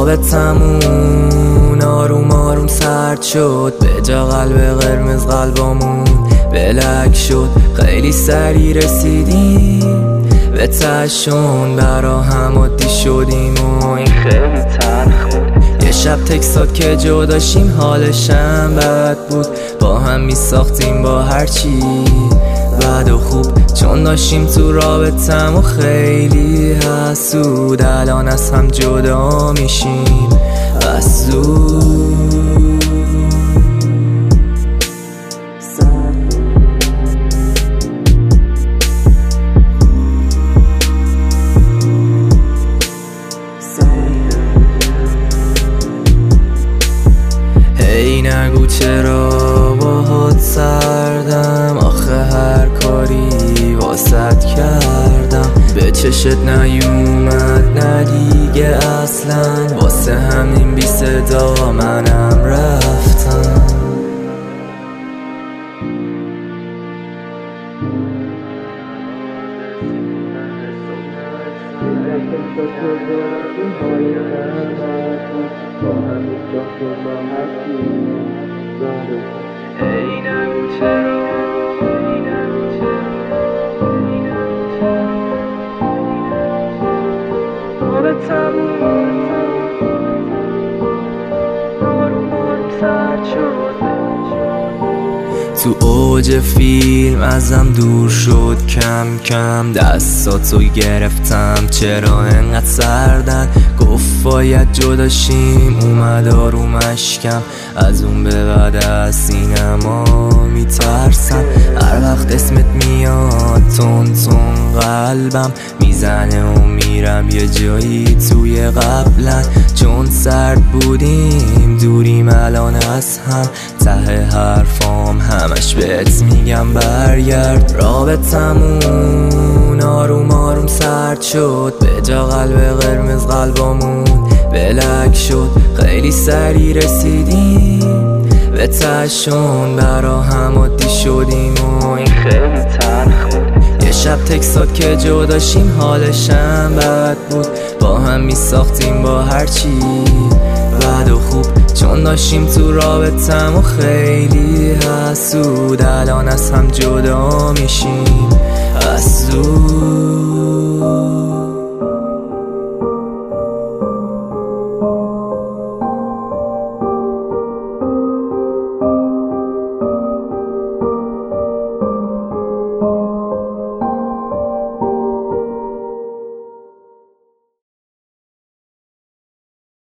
رابطمون آروم آروم سرد شد، به جا قلب قرمز قلبامون بلک شد. خیلی سریع رسیدیم به تشون، برا هم عادی شدیم و این خیلی تلخ بود. یه شب تکسات که جداشیم حالشم بد بود، با هم می ساختیم با هرچی بد و خوب، چون داشتیم تو رابطم و خیلی حسود. الان از هم جدا میشیم بس زود. هی نگو چرا باهات سردم، آخه هر کاری واسط کردم به چشت نیومد نه دیگه اصلا، واسه همین بی صدا منم رفتم. ای نگو چرا، رابطمون آروم آروم سرد شد. تو اوج فیلم ازم دور شد کم کم، دستاتو گرفتم چرا انقدر سردن، گفت باید جداشیم اومد آروم اشکم. از اون به بعد از سینما میترسم، هر وقت اسمت میاد تون تون قلبم میزنه و میرم یه جایی توی قبلا، چون سرد بودیم دوریم الان از هم، ته حرفام همش بهت میگم برگرد. رابطمون آروم آروم سرد شد، به جا قلب قرمز قلبامون بلک شد. خیلی سریع رسیدیم به تشون، برا هم عادی شدیم و این خیلی تلخ بود. یه شب تکسات که جداشیم حالشم بد بود، با هم می ساختیم با هرچی بد و خوب، چون داشتیم تو رابطم و خیلی حسود. الان از هم جدا میشیم از زود.